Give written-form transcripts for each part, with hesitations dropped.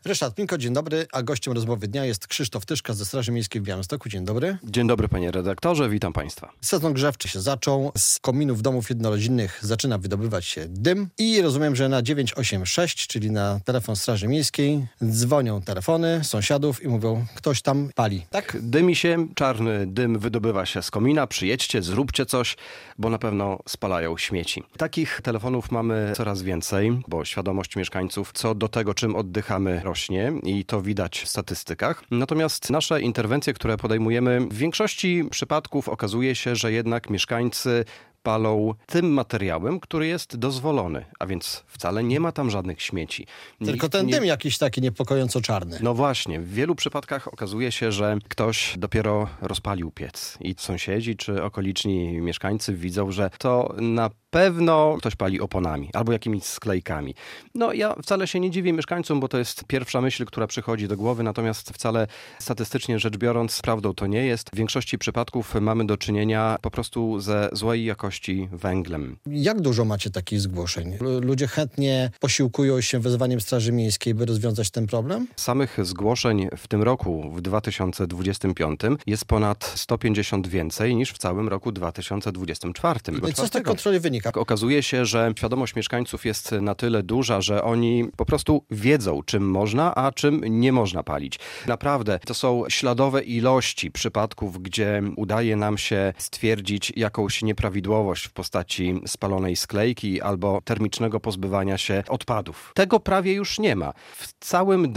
Ryszard Minko, dzień dobry, a gościem rozmowy dnia jest Krzysztof Tyszka ze Straży Miejskiej w Białymstoku. Dzień dobry. Dzień dobry, panie redaktorze, witam państwa. Sezon grzewczy się zaczął, z kominów domów jednorodzinnych zaczyna wydobywać się dym i rozumiem, że na 986, czyli na telefon Straży Miejskiej, dzwonią telefony sąsiadów i mówią, ktoś tam pali, tak? Dymi się, czarny dym wydobywa się z komina, przyjedźcie, zróbcie coś, bo na pewno spalają śmieci. Takich telefonów mamy coraz więcej, bo świadomość mieszkańców co do tego, czym oddychamy, rośnie i to widać w statystykach. Natomiast nasze interwencje, które podejmujemy, w większości przypadków okazuje się, że jednak mieszkańcy palą tym materiałem, który jest dozwolony, a więc wcale nie ma tam żadnych śmieci. Tylko ten dym jakiś taki niepokojąco czarny. No właśnie, w wielu przypadkach okazuje się, że ktoś dopiero rozpalił piec i sąsiedzi czy okoliczni mieszkańcy widzą, że to na pewno ktoś pali oponami albo jakimiś sklejkami. No ja wcale się nie dziwię mieszkańcom, bo to jest pierwsza myśl, która przychodzi do głowy, natomiast wcale statystycznie rzecz biorąc prawdą to nie jest. W większości przypadków mamy do czynienia po prostu ze złej jakości węglem. Jak dużo macie takich zgłoszeń? Ludzie chętnie posiłkują się wezwaniem Straży Miejskiej, by rozwiązać ten problem? Samych zgłoszeń w tym roku, w 2025, jest ponad 150 więcej niż w całym roku 2024. I co z tej kontroli wynika? Okazuje się, że świadomość mieszkańców jest na tyle duża, że oni po prostu wiedzą, czym można, a czym nie można palić. Naprawdę, to są śladowe ilości przypadków, gdzie udaje nam się stwierdzić jakąś nieprawidłowość w postaci spalonej sklejki albo termicznego pozbywania się odpadów. Tego prawie już nie ma. W całym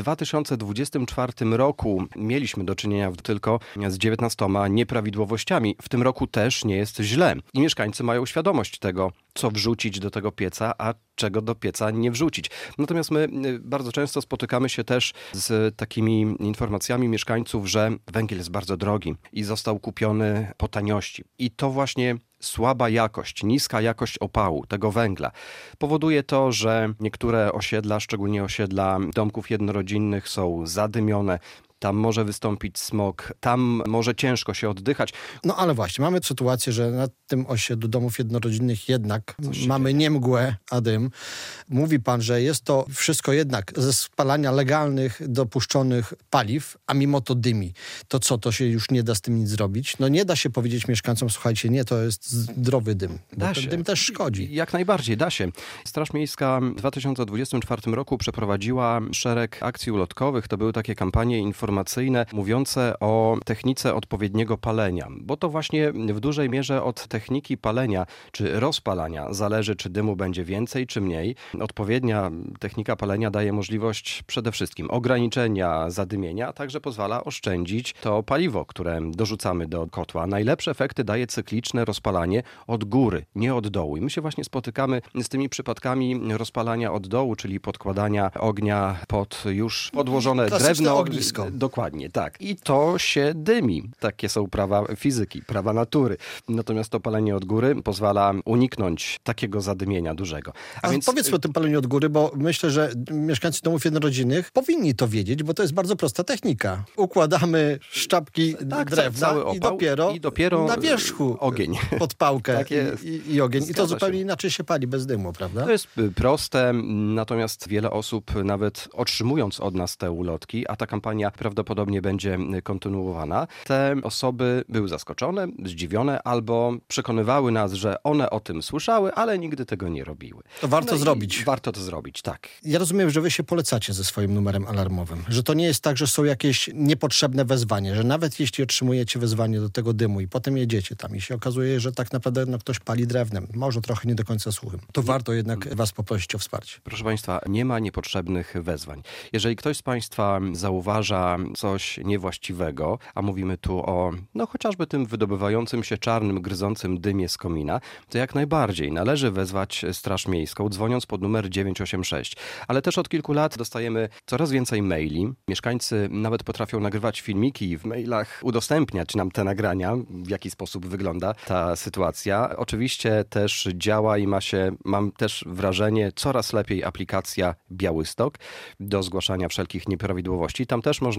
2024 roku mieliśmy do czynienia tylko z 19 nieprawidłowościami. W tym roku też nie jest źle. I mieszkańcy mają świadomość tego, co wrzucić do tego pieca, a czego do pieca nie wrzucić. Natomiast my bardzo często spotykamy się też z takimi informacjami mieszkańców, że węgiel jest bardzo drogi i został kupiony po taniości. I to właśnie słaba jakość, niska jakość opału tego węgla powoduje to, że niektóre osiedla, szczególnie osiedla domków jednorodzinnych, są zadymione. Tam może wystąpić smog, tam może ciężko się oddychać. No ale właśnie, mamy sytuację, że na tym osiedlu domów jednorodzinnych jednak mamy nie mgłę, a dym. Mówi pan, że jest to wszystko jednak ze spalania legalnych, dopuszczonych paliw, a mimo to dymi. To co, to się już nie da z tym nic zrobić? No nie da się powiedzieć mieszkańcom, słuchajcie, nie, to jest zdrowy dym. Bo ten dym też szkodzi. Jak najbardziej, da się. Straż Miejska w 2024 roku przeprowadziła szereg akcji ulotkowych. To były takie kampanie informacyjne mówiące o technice odpowiedniego palenia, bo to właśnie w dużej mierze od techniki palenia czy rozpalania zależy, czy dymu będzie więcej czy mniej. Odpowiednia technika palenia daje możliwość przede wszystkim ograniczenia zadymienia, a także pozwala oszczędzić to paliwo, które dorzucamy do kotła. Najlepsze efekty daje cykliczne rozpalanie od góry, nie od dołu. I my się właśnie spotykamy z tymi przypadkami rozpalania od dołu, czyli podkładania ognia pod już podłożone drewno. Ognisko. Dokładnie, tak. I to się dymi. Takie są prawa fizyki, prawa natury. Natomiast to palenie od góry pozwala uniknąć takiego zadymienia dużego. A więc powiedzmy o tym paleniu od góry, bo myślę, że mieszkańcy domów jednorodzinnych powinni to wiedzieć, bo to jest bardzo prosta technika. Układamy szczapki drewna cały opał, i dopiero na wierzchu ogień. Podpałkę Tak jest. i ogień. Zgadza I to zupełnie się. inaczej się pali bez dymu, prawda? To jest proste, natomiast wiele osób nawet otrzymując od nas te ulotki, a ta kampania prawdopodobnie będzie kontynuowana, te osoby były zaskoczone, zdziwione albo przekonywały nas, że one o tym słyszały, ale nigdy tego nie robiły. To warto zrobić. Warto to zrobić, tak. Ja rozumiem, że wy się polecacie ze swoim numerem alarmowym, że to nie jest tak, że są jakieś niepotrzebne wezwania, że nawet jeśli otrzymujecie wezwanie do tego dymu i potem jedziecie tam i się okazuje, że tak naprawdę ktoś pali drewnem, może trochę nie do końca suchym, to warto jednak was poprosić o wsparcie. Proszę państwa, nie ma niepotrzebnych wezwań. Jeżeli ktoś z państwa zauważa coś niewłaściwego, a mówimy tu o chociażby tym wydobywającym się czarnym, gryzącym dymie z komina, to jak najbardziej należy wezwać Straż Miejską, dzwoniąc pod numer 986. Ale też od kilku lat dostajemy coraz więcej maili. Mieszkańcy nawet potrafią nagrywać filmiki i w mailach udostępniać nam te nagrania, w jaki sposób wygląda ta sytuacja. Oczywiście też działa i mam też wrażenie, coraz lepiej aplikacja Białystok do zgłaszania wszelkich nieprawidłowości. Tam też można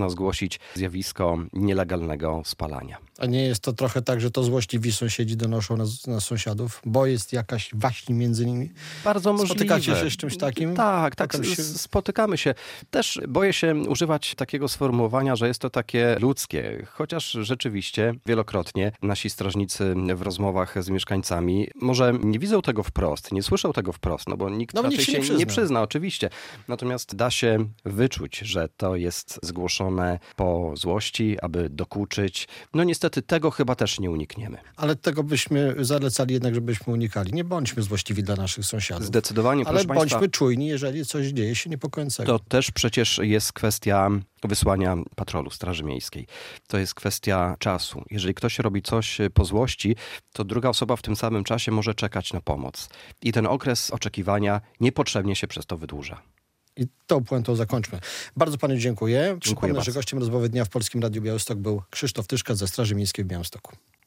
można zgłosić zjawisko nielegalnego spalania. A nie jest to trochę tak, że to złośliwi sąsiedzi donoszą na sąsiadów, bo jest jakaś waśń między nimi? Bardzo możliwe. Spotykacie się z czymś takim? Tak, spotykamy się. Też boję się używać takiego sformułowania, że jest to takie ludzkie, chociaż rzeczywiście wielokrotnie nasi strażnicy w rozmowach z mieszkańcami może nie widzą tego wprost, nie słyszą tego wprost, no bo nikt raczej się nie przyzna, oczywiście. Natomiast da się wyczuć, że to jest zgłoszone po złości, aby dokuczyć. No niestety tego chyba też nie unikniemy. Ale tego byśmy zalecali jednak, żebyśmy unikali. Nie bądźmy złośliwi dla naszych sąsiadów. Zdecydowanie, ale bądźmy czujni, jeżeli coś dzieje się niepokojącego. To też przecież jest kwestia wysłania patrolu Straży Miejskiej. To jest kwestia czasu. Jeżeli ktoś robi coś po złości, to druga osoba w tym samym czasie może czekać na pomoc. I ten okres oczekiwania niepotrzebnie się przez to wydłuża. I tą puentą zakończmy. Bardzo panu dziękuję. Przypomnę, bardzo. że gościem rozmowy dnia w Polskim Radiu Białystok był Krzysztof Tyszka ze Straży Miejskiej w Białymstoku.